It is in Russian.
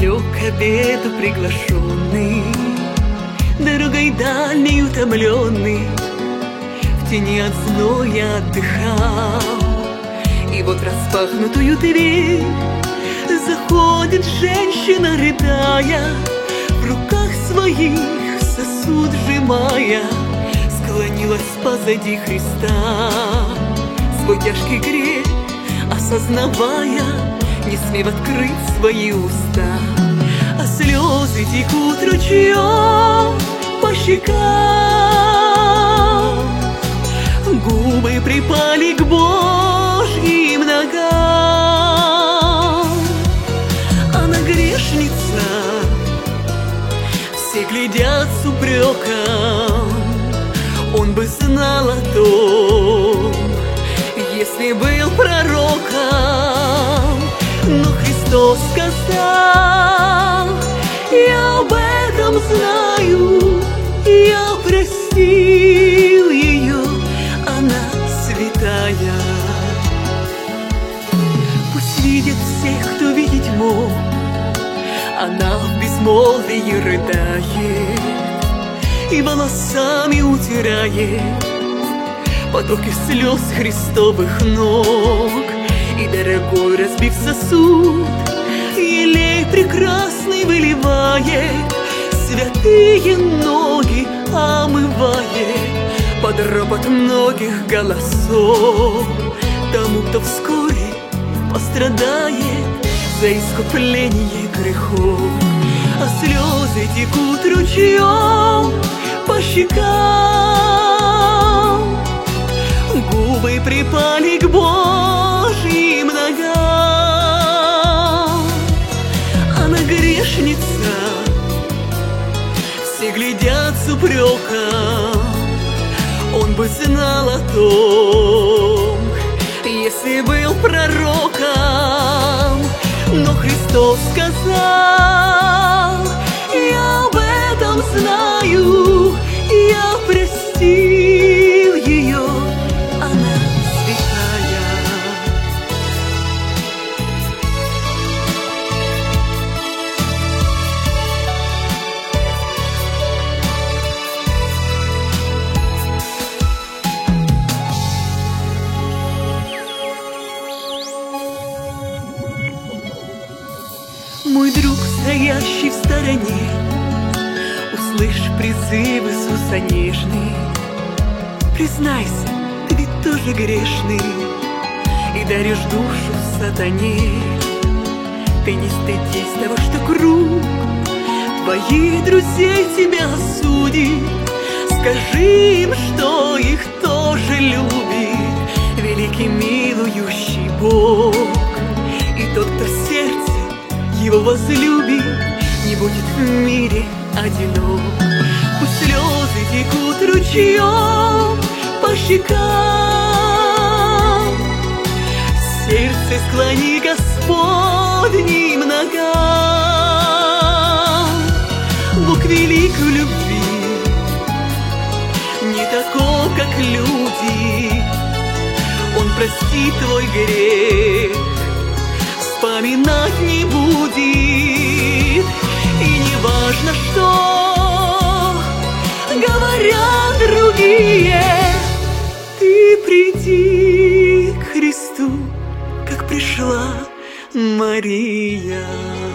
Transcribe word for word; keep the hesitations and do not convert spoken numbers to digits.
Пенек к обеду приглашенный, дорогой дальней утомленный, в тени от зноя отдыхал. И вот распахнутую дверь заходит женщина, рыдая, в руках своих сосуд сжимая, склонилась позади Христа, свой тяжкий грех осознавая, не смев открыть свои уста. А слезы текут ручьем по щекам, губы припали к Божьим ногам. Она грешница, все глядят с упреком. Он бы знал о том, если был пророком. Но Христос сказал: я об этом знаю, я простил ее, она святая. Пусть видят всех, кто видеть мог, она в безмолвии рыдает и волосами утирает потоки слез Христовых ног. И дорогой, разбив сосуд, елей прекрасный выливает, святые ноги омывает под ропот многих голосов тому, кто вскоре пострадает за искупление грехов. А слезы текут ручьем по щекам, губы припали к Божьим ногам. Она грешница, все глядят с упреком. Он бы знал о том, если был пророком. Но Христос сказал: я об этом знаю, я простил ее, она святая. Мой друг, стоящий в стороне, услышь призыв Иисуса нежный. Признайся, ты ведь тоже грешный и даришь душу сатане. Ты не стыдись того, что круг твоих друзей тебя осудит. Скажи им, что их тоже любит великий милующий Бог. И тот, кто в сердце его возлюбит, не будет в мире одинок. Пусть слезы текут ручьем по щекам, сердце склони Господним ногам. Бог велик в любви, не таков, как люди. Он простит твой грех, вспоминать не будет. И не важно, что говорят другие, ты приди к Христу, как пришла Мария.